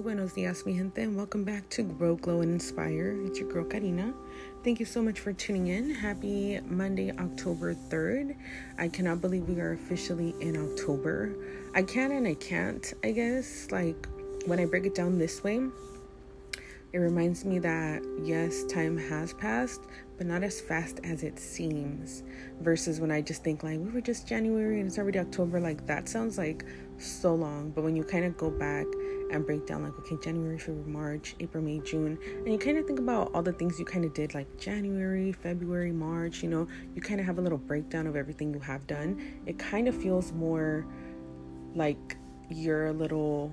buenos dias, mi gente, and welcome back to Grow, Glow, and Inspire. It's your girl, Karina. Thank you so much for tuning in. Happy Monday, October 3rd. I cannot believe we are officially in October. I can and I can't, I guess. Like, when I break it down this way, it reminds me that, yes, time has passed, but not as fast as it seems. Versus when I just think, like, we were just January and it's already October. Like, that sounds like so long. But when you kind of go back and break down, like, okay, January, February, March, April, May, June, and you kind of think about all the things you kind of did, like January, February, March, you kind of have a little breakdown of everything you have done. It kind of feels more like you're a little,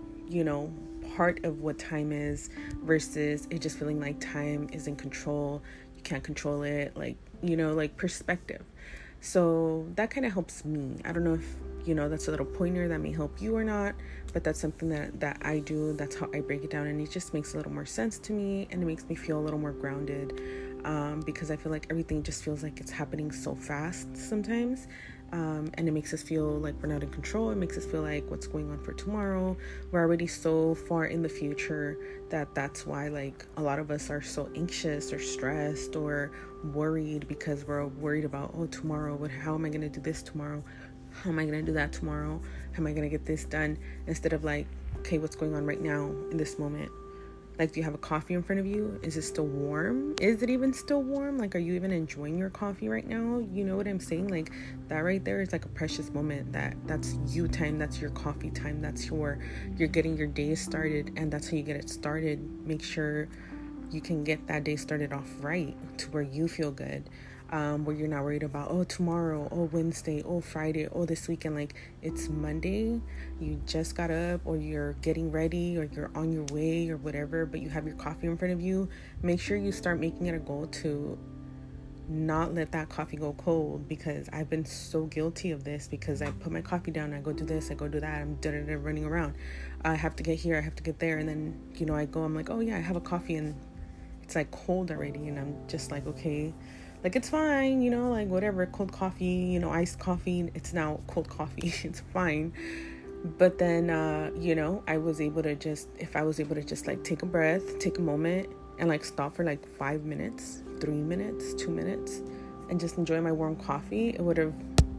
part of what time is, versus it just feeling like time is in control. You can't control it, like perspective. So that kind of helps me. I don't know if that's a little pointer that may help you or not, but that's something that I do. That's how I break it down, and it just makes a little more sense to me, and it makes me feel a little more grounded, because I feel like everything just feels like it's happening so fast sometimes. And it makes us feel like we're not in control. It makes us feel like what's going on for tomorrow. We're already so far in the future that's why, like, a lot of us are so anxious or stressed or worried, because we're worried about, tomorrow, how am I going to do this tomorrow? How am I going to do that tomorrow? How am I going to get this done? Instead of like, okay, what's going on right now in this moment? Like, do you have a coffee in front of you? Is it still warm? Is it even still warm? Like, are you even enjoying your coffee right now? You know what I'm saying? Like, that right there is like a precious moment. That's you time. That's your coffee time. That's you're getting your day started, and that's how you get it started. Make sure you can get that day started off right to where you feel good. Where you're not worried about, tomorrow, Wednesday, Friday, this weekend. Like, it's Monday, you just got up, or you're getting ready, or you're on your way, or whatever, but you have your coffee in front of you. Make sure you start making it a goal to not let that coffee go cold, because I've been so guilty of this, because I put my coffee down, I go do this, I go do that, I'm running around. I have to get here, I have to get there, and then, I'm like, I have a coffee, and it's like cold already, and I'm just like, okay, like, it's fine, like, whatever, cold coffee, iced coffee, it's now cold coffee, it's fine. But then, I was able to just like take a breath, take a moment, and like stop for like 5 minutes, 3 minutes, 2 minutes, and just enjoy my warm coffee, it would have,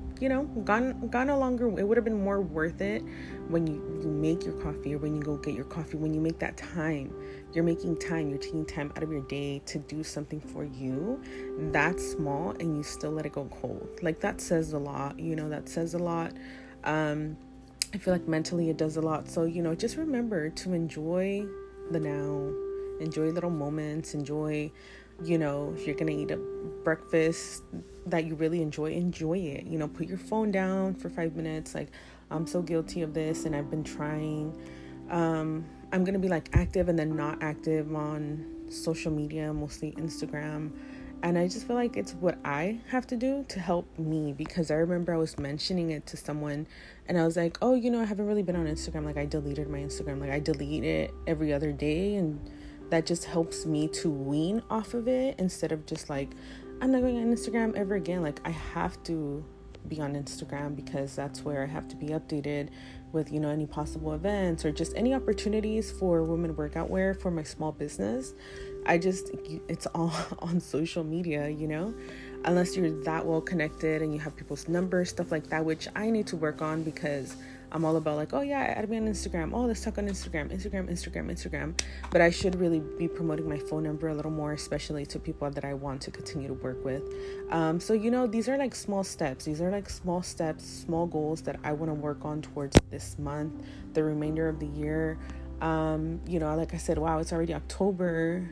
gone a longer way. It would have been more worth it when you make your coffee, or when you go get your coffee. When you make that time, you're making time, you're taking time out of your day to do something for you that's small, and you still let it go cold. Like, that says a lot, that says a lot. I feel like mentally it does a lot. So, just remember to enjoy the now, enjoy little moments, enjoy, if you're going to eat a breakfast that you really enjoy it, put your phone down for 5 minutes. Like, I'm so guilty of this, and I've been trying. I'm going to be like active and then not active on social media, mostly Instagram. And I just feel like it's what I have to do to help me, because I remember I was mentioning it to someone, and I was like, I haven't really been on Instagram. Like, I deleted my Instagram. Like, I delete it every other day, and that just helps me to wean off of it, instead of just like, I'm not going on Instagram ever again. Like, I have to be on Instagram, because that's where I have to be updated with, any possible events, or just any opportunities for women workout wear for my small business. It's all on social media, unless you're that well connected and you have people's numbers, stuff like that, which I need to work on, because I'm all about like, add me on Instagram. Let's talk on Instagram. But I should really be promoting my phone number a little more, especially to people that I want to continue to work with. So, these are like small steps. These are like small steps, small goals that I want to work on towards this month, the remainder of the year. Like I said, wow, it's already October.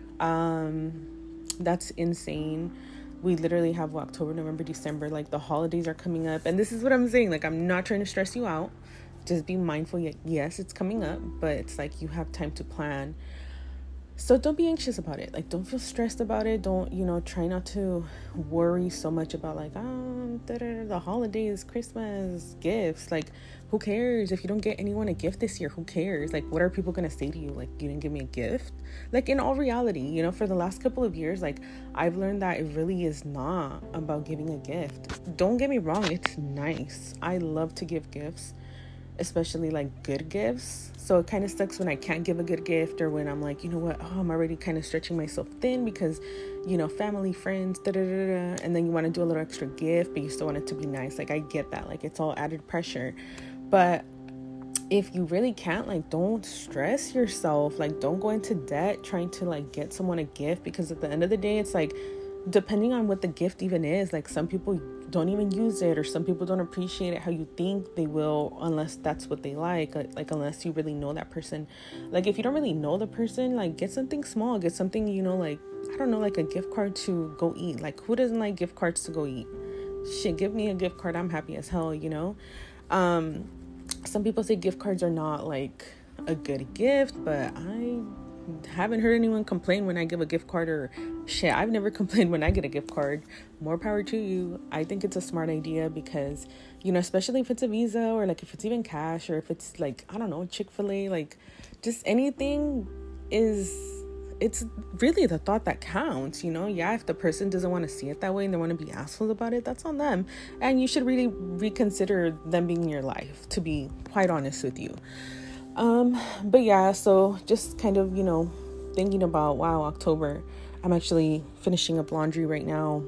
That's insane. We literally have October, November, December, like the holidays are coming up. And this is what I'm saying. Like, I'm not trying to stress you out. Just be mindful. Yes, it's coming up, but it's like you have time to plan. So don't be anxious about it. Like, don't feel stressed about it. Don't, try not to worry so much about like, the holidays, Christmas, gifts. Like, who cares? If you don't get anyone a gift this year, who cares? Like, what are people going to say to you? Like, you didn't give me a gift? Like, in all reality, for the last couple of years, like, I've learned that it really is not about giving a gift. Don't get me wrong. It's nice. I love to give gifts. especially like good gifts. So it kind of sucks when I can't give a good gift, or when I'm like, you know what, oh, I'm already kind of stretching myself thin because, you know, family, friends, and then you want to do a little extra gift, but you still want it to be nice. Like, I get that. Like, it's all added pressure. But if you really can't, like, don't stress yourself. Like, don't go into debt trying to like get someone a gift, because at the end of the day, it's like, depending on what the gift even is, like, some people don't even use it, or some people don't appreciate it how you think they will, unless that's what they like unless you really know that person. Like, if you don't really know the person, like, get something small, get something, you know, like, I don't know, like a gift card to go eat. Like, who doesn't like gift cards to go eat? Shit, give me a gift card, I'm happy as hell, you know. Some people say gift cards are not like a good gift, but I haven't heard anyone complain when I give a gift card, or shit, I've never complained when I get a gift card. More power to you. I think it's a smart idea, because, you know, especially if it's a Visa, or like if it's even cash, or if it's like, I don't know, Chick-fil-A, like just anything, it's really the thought that counts, you know. Yeah, if the person doesn't want to see it that way and they want to be assholes about it, that's on them, and you should really reconsider them being in your life, to be quite honest with you. But yeah, so just kind of, you know, thinking about, wow, October. I'm actually finishing up laundry right now.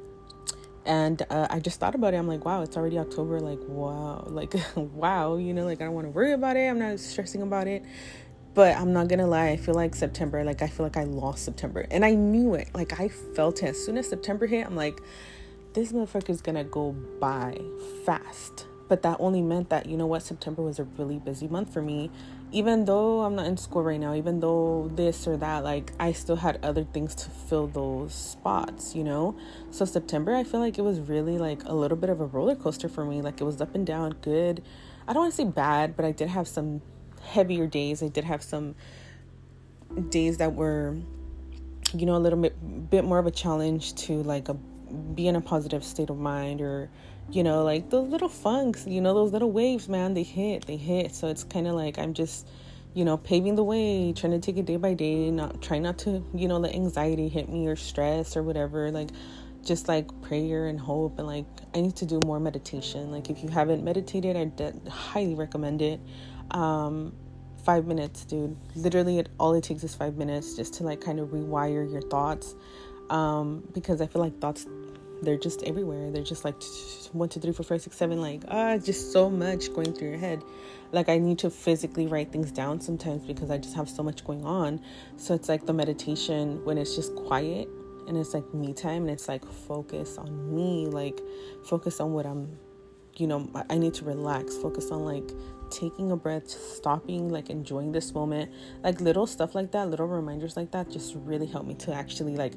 And I just thought about it. I'm like, wow, it's already October. Like, wow, like, wow, you know, like, I don't want to worry about it. I'm not stressing about it. But I'm not going to lie. I feel like September, like, I feel like I lost September. And I knew it. Like, I felt it. As soon as September hit, I'm like, this motherfucker's going to go by fast. But that only meant that, you know what, September was a really busy month for me. Even though I'm not in school right now, even though this or that, like, I still had other things to fill those spots, you know? So September, I feel like it was really like a little bit of a roller coaster for me. Like, it was up and down, good. I don't want to say bad, but I did have some heavier days. I did have some days that were, you know, a little bit more of a challenge to like be in a positive state of mind, or, you know, like those little funks, you know, those little waves, man, they hit. So it's kind of like I'm just, you know, paving the way, trying to take it day by day, trying not to, you know, let anxiety hit me, or stress or whatever. Like, just like prayer and hope. And like, I need to do more meditation. Like, if you haven't meditated, I highly recommend it. 5 minutes, dude. Literally, all it takes is 5 minutes just to like kind of rewire your thoughts. Because I feel like thoughts, they're just everywhere. They're just like 1, 2, 3, 4, 5, 6, 7. Like, just so much going through your head. Like, I need to physically write things down sometimes, because I just have so much going on. So it's like the meditation when it's just quiet and it's like me time, and it's like focus on me, like focus on what I'm, you know, I need to relax, focus on like taking a breath, stopping, like enjoying this moment. Like, little stuff like that, little reminders like that just really help me to actually like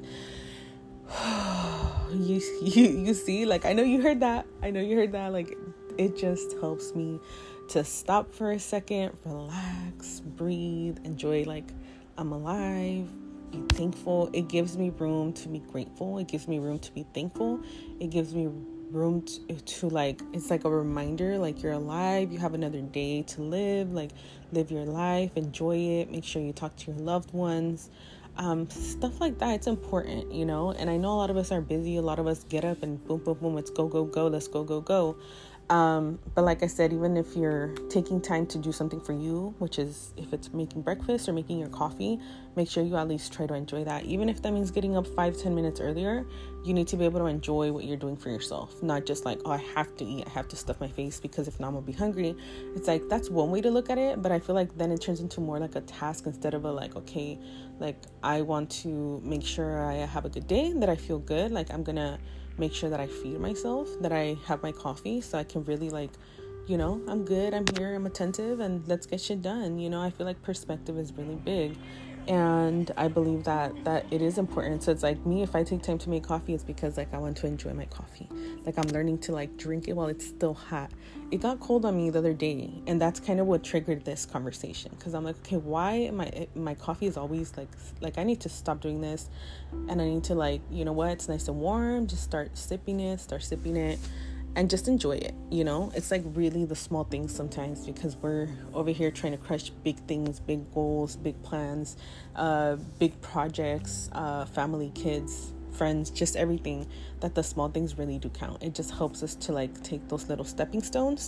you see, like, I know you heard that, like, it just helps me to stop for a second, relax, breathe, enjoy, like, I'm alive, be thankful. It gives me room to be grateful. It gives me room to be thankful. It gives me room to like, it's like a reminder, like, you're alive, you have another day to live, like, live your life, enjoy it, make sure you talk to your loved ones, stuff like that. It's important, you know. And I know a lot of us are busy, a lot of us get up and boom, boom, boom, let's go, let's go. But like I said, even if you're taking time to do something for you, which is if it's making breakfast or making your coffee, make sure you at least try to enjoy that. Even if that means getting up 5-10 minutes earlier, you need to be able to enjoy what you're doing for yourself. Not just like, oh, I have to eat, I have to stuff my face, because if not, I'm gonna be hungry. It's like, that's one way to look at it, but I feel like then it turns into more like a task instead of a like, okay, like, I want to make sure I have a good day, that I feel good, like, I'm gonna make sure that I feed myself, that I have my coffee, so I can really like, you know, I'm good, I'm here, I'm attentive, and let's get shit done. You know, I feel like perspective is really big, and I believe that it is important. So it's like me, if I take time to make coffee, it's because like I want to enjoy my coffee. Like, I'm learning to like drink it while it's still hot. It got cold on me the other day, and that's kind of what triggered this conversation, because I'm like, okay, why am my coffee is always like I need to stop doing this, and I need to, like, you know what, it's nice and warm, just start sipping it and just enjoy it. You know, it's like really the small things sometimes, because we're over here trying to crush big things, big goals, big plans, big projects, family, kids, friends, just everything, that the small things really do count. It just helps us to like take those little stepping stones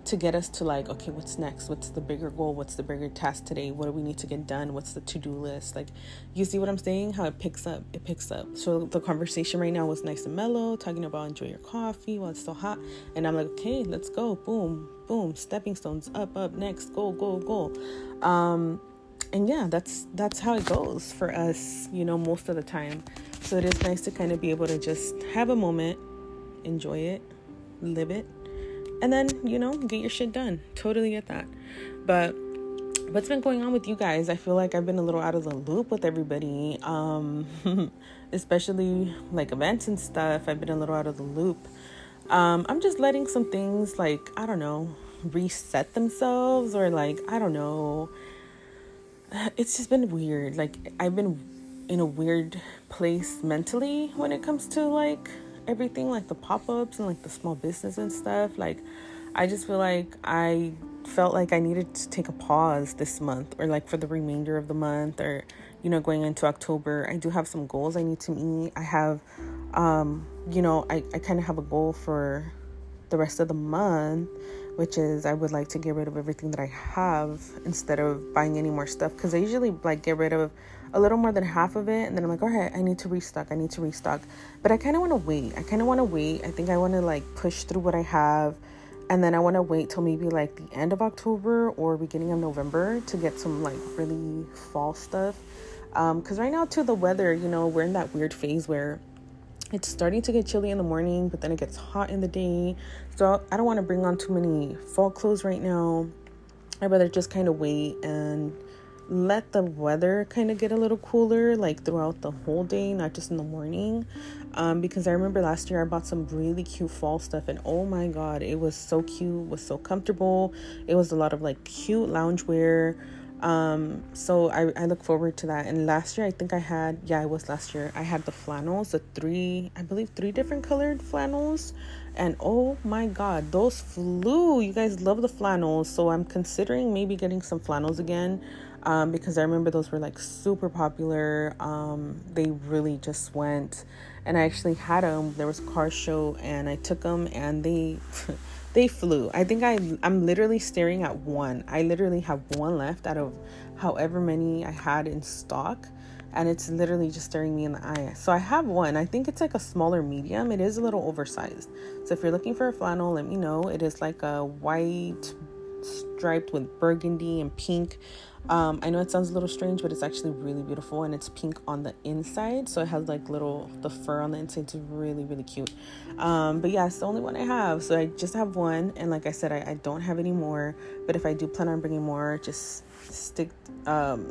to get us to like, okay, what's next? What's the bigger goal? What's the bigger task today? What do we need to get done? What's the to-do list? Like, you see what I'm saying? How it picks up. So the conversation right now was nice and mellow, talking about enjoy your coffee while it's still hot. And I'm like, okay, let's go. Boom, boom, stepping stones, up, next, go. And yeah, that's how it goes for us, most of the time. So it is nice to kind of be able to just have a moment, enjoy it, live it, and then, get your shit done. Totally get that. But what's been going on with you guys? I feel like I've been a little out of the loop with everybody, especially like events and stuff. I've been a little out of the loop. I'm just letting some things, like, I don't know, reset themselves, or like, I don't know. It's just been weird. Like, I've been in a weird place mentally when it comes to like everything, like the pop-ups and like the small business and stuff. Like, I just feel like I felt like I needed to take a pause this month, or like for the remainder of the month, or going into October. I do have some goals I need to meet. I have I kind of have a goal for the rest of the month, which is I would like to get rid of everything that I have instead of buying any more stuff, because I usually like get rid of a little more than half of it, and then I'm like, all right, I need to restock, but I kind of want to wait. I think I want to like push through what I have, and then I want to wait till maybe like the end of October or beginning of November to get some like really fall stuff, because right now too, the weather, we're in that weird phase where it's starting to get chilly in the morning, but then it gets hot in the day. So I don't want to bring on too many fall clothes right now. I'd rather just kind of wait and let the weather kind of get a little cooler, like throughout the whole day, not just in the morning. Because I remember last year I bought some really cute fall stuff, and oh my God, it was so cute, was so comfortable. It was a lot of like cute loungewear. So I look forward to that. And last year, I think I had the flannels, three different colored flannels. And oh my God, those flew. You guys love the flannels. So I'm considering maybe getting some flannels again. Because I remember those were like super popular. They really just went, and I actually had them. There was a car show and I took them, and they they flew. I think I'm literally staring at one. I literally have one left out of however many I had in stock, and it's literally just staring me in the eye. So I have one. I think it's like a smaller medium. It is a little oversized. So if you're looking for a flannel, let me know. It is like a white striped with burgundy and pink. I know it sounds a little strange, but it's actually really beautiful, and it's pink on the inside, so it has like the fur on the inside. It's really, really cute. But yeah, it's the only one I have, so I just have one, and like I said, I don't have any more, but if I do plan on bringing more, just stay tuned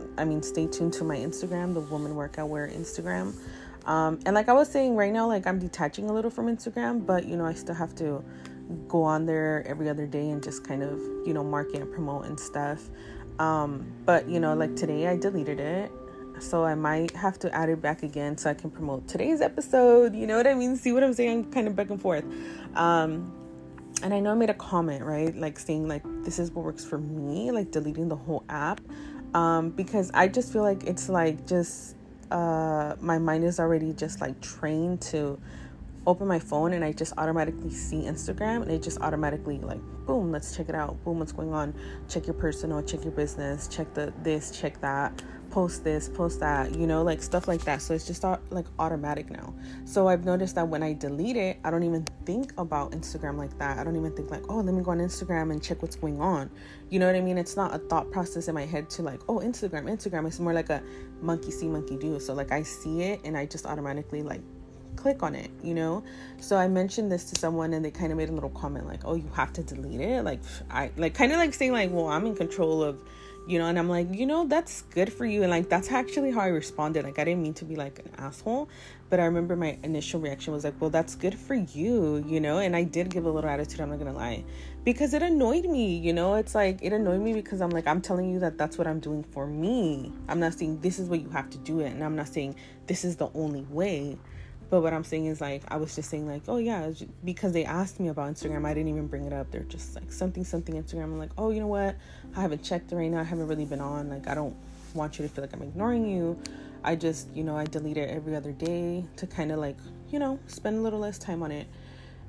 to my Instagram, the Woman Workout Wear Instagram. And like I was saying, right now, like I'm detaching a little from Instagram, but I still have to go on there every other day and just kind of market and promote and stuff. But like today I deleted it, so I might have to add it back again so I can promote today's episode. You know what I mean? See what I'm saying? I'm kind of back and forth. And I know I made a comment, right? Like saying like, this is what works for me, like deleting the whole app. Because I just feel like it's like just, my mind is already just like trained to open my phone, and I just automatically see Instagram, and it just automatically like, boom, let's check it out. Boom, what's going on? Check your personal, check your business, check this, check that, post this, post that, like stuff like that. So it's just like automatic now. So I've noticed that when I delete it, I don't even think about Instagram like that. I don't even think like, oh, let me go on Instagram and check what's going on. You know what I mean? It's not a thought process in my head to like, oh, Instagram. It's more like a monkey see, monkey do. So like I see it and I just automatically like click on it, So I mentioned this to someone, and they kind of made a little comment like, oh, you have to delete it. Like I like kind of like saying like, well, I'm in control of, and I'm like, that's good for you. And like, that's actually how I responded. Like, I didn't mean to be like an asshole, but I remember my initial reaction was like, well, that's good for you, and I did give a little attitude. I'm not going to lie, because it annoyed me, it's like, it annoyed me because I'm like, I'm telling you that that's what I'm doing for me. I'm not saying this is what you have to do it. And I'm not saying this is the only way. But what I'm saying is like, I was just saying like, oh yeah, because they asked me about Instagram, I didn't even bring it up. They're just like something Instagram. I'm like, oh, you know what? I haven't checked it right now. I haven't really been on. Like, I don't want you to feel like I'm ignoring you. I just, I delete it every other day to kind of like, spend a little less time on it.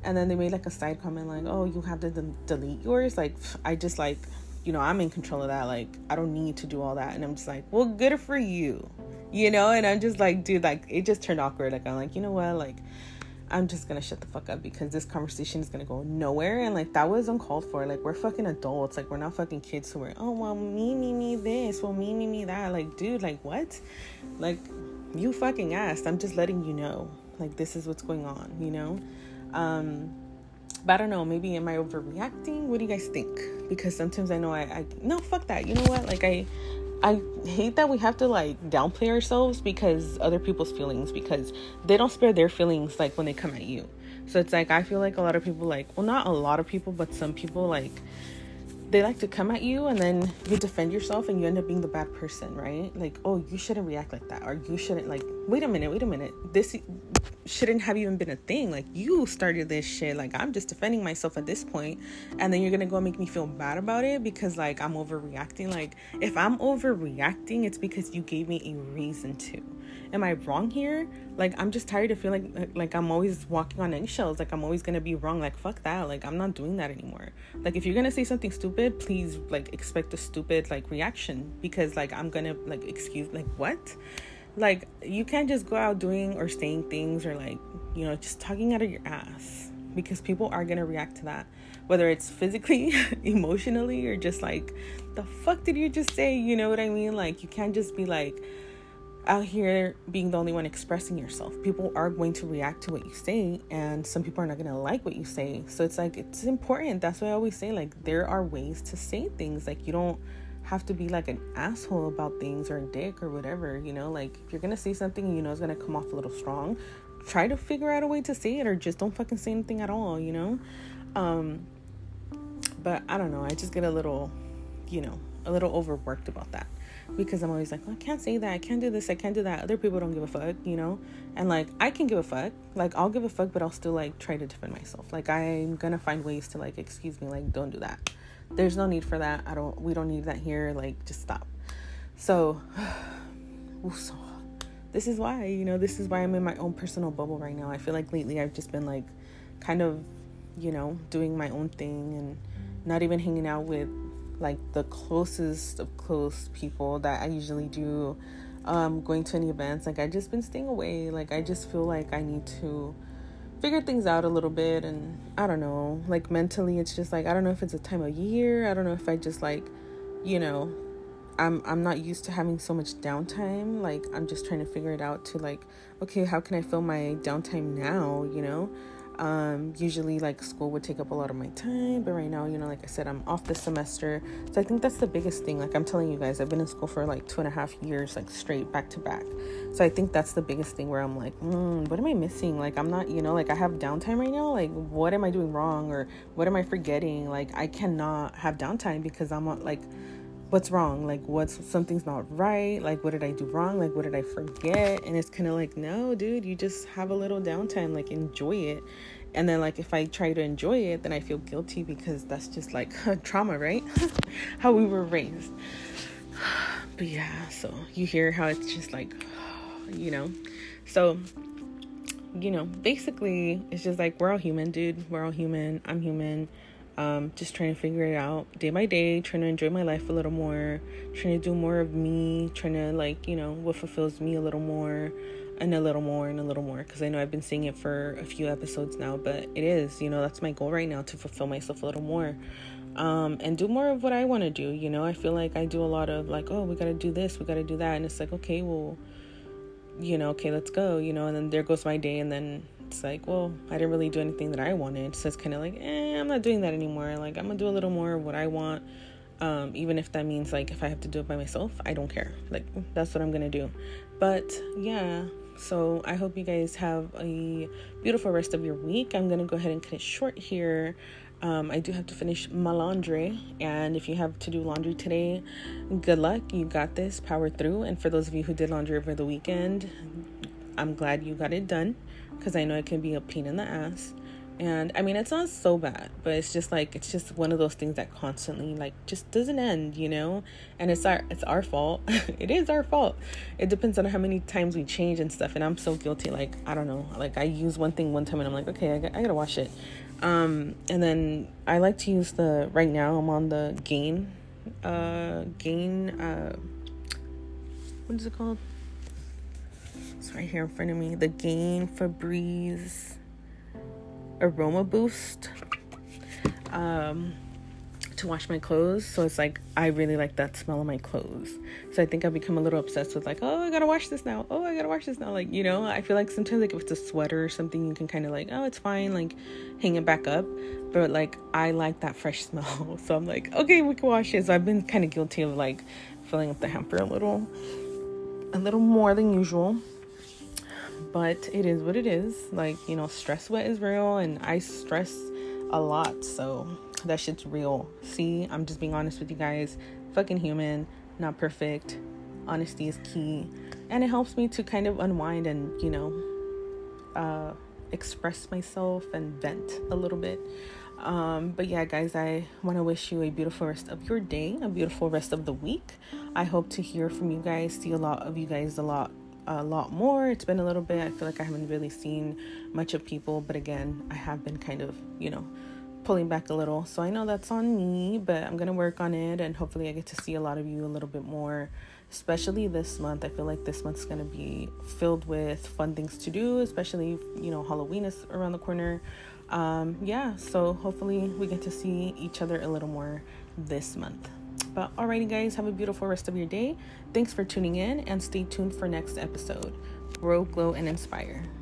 And then they made like a side comment like, oh, you have to delete yours. Like, I just like, I'm in control of that. Like, I don't need to do all that. And I'm just like, well, good for you, and I'm just like, dude, like, it just turned awkward. Like, I'm like, you know what, like, I'm just gonna shut the fuck up because this conversation is gonna go nowhere. And like, that was uncalled for. Like, we're fucking adults. Like, we're not fucking kids who are, oh, well, me this, well, me that. Like, dude, like, what? Like, you fucking asked. I'm just letting you know, like, this is what's going on, but I don't know, maybe am I overreacting? What do you guys think? Because sometimes I know no, fuck that. You know what? Like, I hate that we have to like downplay ourselves because other people's feelings, because they don't spare their feelings like when they come at you. So it's like, I feel like a lot of people, like, well, not a lot of people, but some people, like, they like to come at you and then you defend yourself and you end up being the bad person, right? Like, oh, you shouldn't react like that, or you shouldn't, like, wait a minute, this shouldn't have even been a thing. Like, you started this shit. Like, I'm just defending myself at this point, and then you're gonna go and make me feel bad about it because, like, I'm overreacting. Like, if I'm overreacting, it's because you gave me a reason to. Am I wrong here? Like, I'm just tired of feeling like I'm always walking on eggshells. Like, I'm always gonna be wrong. Like, fuck that. Like, I'm not doing that anymore. Like, if you're gonna say something stupid, please, like, expect a stupid, like, reaction, because, like, I'm gonna, like, excuse, like, what? Like, you can't just go out doing or saying things or, like, just talking out of your ass, because people are gonna react to that, whether it's physically, emotionally, or just like, the fuck did you just say? You know what I mean? Like, you can't just be like out here being the only one expressing yourself. People are going to react to what you say, and some people are not going to like what you say. So it's like, it's important. That's why I always say, like, there are ways to say things. Like, you don't have to be like an asshole about things or a dick or whatever, like, if you're going to say something, it's going to come off a little strong, try to figure out a way to say it, or just don't fucking say anything at all, but I don't know, I just get a little overworked about that, because I'm always like, well, I can't say that, I can't do this, I can't do that. Other people don't give a fuck, and like, I can give a fuck, like, I'll give a fuck, but I'll still like try to defend myself. Like, I'm gonna find ways to like, excuse me, like, don't do that. There's no need for that. We don't need that here. Like, just stop. So this is why, I'm in my own personal bubble right now. I feel like lately I've just been like, kind of, doing my own thing and not even hanging out with like the closest of close people that I usually do, going to any events. Like, I've just been staying away. Like, I just feel like I need to figure things out a little bit, and I don't know, like, mentally it's just like, I don't know if it's a time of year, I don't know if I just like, I'm not used to having so much downtime. Like, I'm just trying to figure it out to like, okay, how can I fill my downtime now, usually like school would take up a lot of my time, but right now, like I said, I'm off this semester. So I think that's the biggest thing. Like, I'm telling you guys, I've been in school for like 2.5 years, like straight back to back. So I think that's the biggest thing where I'm like, what am I missing? Like, I'm not, like, I have downtime right now. Like, what am I doing wrong? Or what am I forgetting? Like, I cannot have downtime because I'm like, what's wrong? Like, something's not right? Like, what did I do wrong? Like, what did I forget? And it's kind of like, no, dude, you just have a little downtime, like, enjoy it. And then, like, if I try to enjoy it, then I feel guilty because that's just like trauma, right? How we were raised. But yeah, so you hear how it's just like, so, basically it's just like, we're all human, dude. We're all human. I'm human. Just trying to figure it out day by day, trying to enjoy my life a little more, trying to do more of me, trying to like, what fulfills me a little more, and a little more and a little more, because I know I've been saying it for a few episodes now, but it is, that's my goal right now, to fulfill myself a little more, and do more of what I want to do. I feel like I do a lot of like, oh, we got to do this, we got to do that, and it's like, okay, well, okay, let's go, and then there goes my day, and then it's like, well, I didn't really do anything that I wanted. So it's kind of like, I'm not doing that anymore. Like, I'm gonna do a little more of what I want, even if that means like, if I have to do it by myself, I don't care. Like, that's what I'm gonna do. But yeah, so I hope you guys have a beautiful rest of your week. I'm gonna go ahead and cut it short here. I do have to finish my laundry, and if you have to do laundry today, good luck. You got this. Power through. And for those of you who did laundry over the weekend, I'm glad you got it done, because I know it can be a pain in the ass. And I mean, it's not so bad, but it's just like, it's just one of those things that constantly like just doesn't end, you know? And it's our fault. It is our fault. It depends on how many times we change and stuff. And I'm so guilty. Like, I don't know, like I use one thing one time and I'm like, okay, I gotta wash it. And then I like to use right now I'm on the Gain, what is it called? It's right here in front of me. The Gain Febreze Aroma Boost to wash my clothes. So it's like, I really like that smell of my clothes. So I think I've become a little obsessed with like, oh, I gotta wash this now. Oh, I gotta wash this now. Like, you know, I feel like sometimes like if it's a sweater or something, you can kind of like, oh, it's fine, like hang it back up. But like, I like that fresh smell. So I'm like, okay, we can wash it. So I've been kind of guilty of like filling up the hamper a little more than usual. But it is what it is. Like, you know, stress sweat is real, and I stress a lot, so that shit's real. See, I'm just being honest with you guys. Fucking human, not perfect. Honesty is key, and it helps me to kind of unwind and, you know, express myself and vent a little bit. But yeah, guys, I want to wish you a beautiful rest of your day, a beautiful rest of the week. I hope to hear from you guys, see a lot of you guys a lot more. It's been a little bit. I feel like I haven't really seen much of people, but again, I have been kind of, you know, pulling back a little. So I know that's on me, but I'm gonna work on it, and hopefully I get to see a lot of you a little bit more, especially this month. I feel like this month's gonna be filled with fun things to do, especially, you know, Halloween is around the corner. Yeah, so hopefully we get to see each other a little more this month. But alrighty, guys, have a beautiful rest of your day. Thanks for tuning in, and stay tuned for next episode. Grow, glow, and inspire.